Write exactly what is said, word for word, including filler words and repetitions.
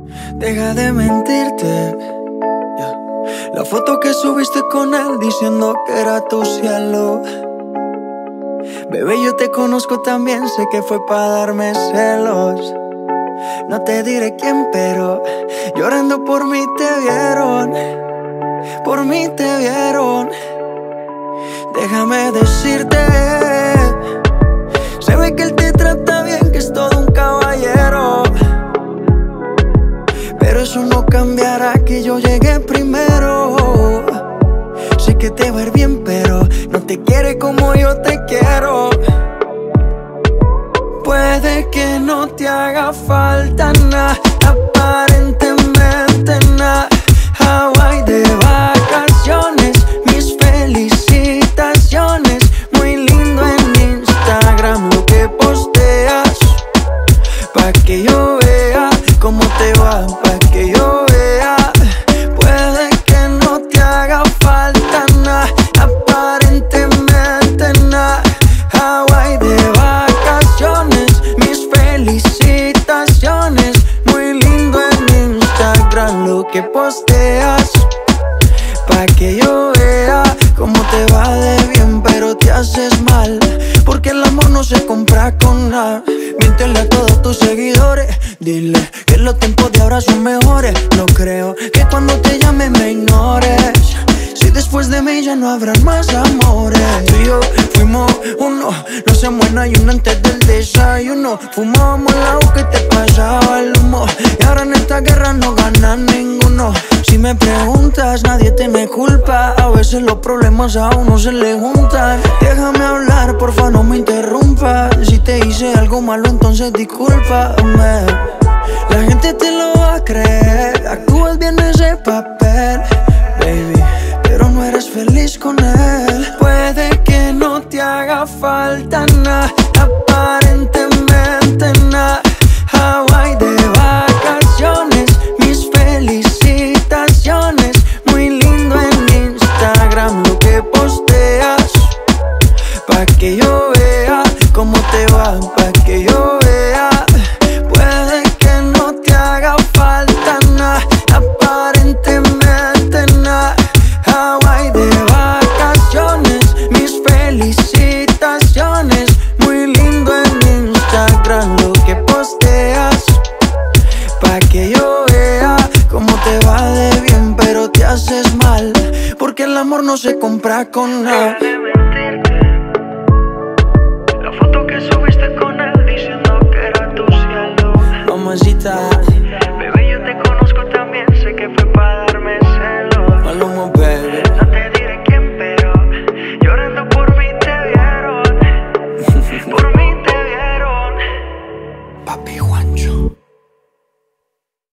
Deja de mentirte, yeah. La foto que subiste con él diciendo que era tu cielo. Bebé, yo te conozco también, sé que fue para darme celos. No te diré quién, pero llorando por mí te vieron. Por mí te vieron. Déjame decirte, se ve que él te trata bien, que es todo un caballero. Pero eso no cambiará que yo llegué primero. Sé que te va a ir bien, pero no te quiere como yo te quiero. Puede que no te haga falta nada, aparentemente nada. Hawaii de vacaciones, mis felicitaciones. Muy lindo en Instagram lo que posteas, pa' que yo vea cómo te va, pa' que yo vea. Puede que no te haga falta nada, aparentemente nada. Hawaii de vacaciones, mis felicitaciones. Muy lindo en Instagram lo que posteas, pa' que yo vea cómo te va de bien, pero te haces mal, porque el amor no se compra con nada. Miéntele a todos tus seguidores, dile que los tiempos de ahora son mejores. No creo que cuando te llame me ignores, si después de mí ya no habrán más amores. Tú y yo fuimos uno, no se muera y uno antes del desayuno. Fumábamos el agua que te pasaba el humo, y ahora en esta guerra no gana ninguno. Si me preguntas, nadie tiene culpa, a veces los problemas a uno se le juntan. Déjame hablar, porfa, no me interrumpas. Si te hice algo malo, entonces discúlpame. La gente te lo va a creer, actúas bien ese papel, baby, pero no eres feliz con él. Puede que no te haga falta nada, aparentemente nada. Hawaii de vacaciones, mis felicitaciones. Muy lindo en Instagram lo que posteas, pa' que yo vea cómo te va, pa' que yo vea. Puede que no te haga falta nada, aparentemente nada. Hawaii de vacaciones, mis felicitaciones. Muy lindo en Instagram lo que posteas, pa' que yo vea cómo te va de bien, pero te haces mal, porque el amor no se compra con nada.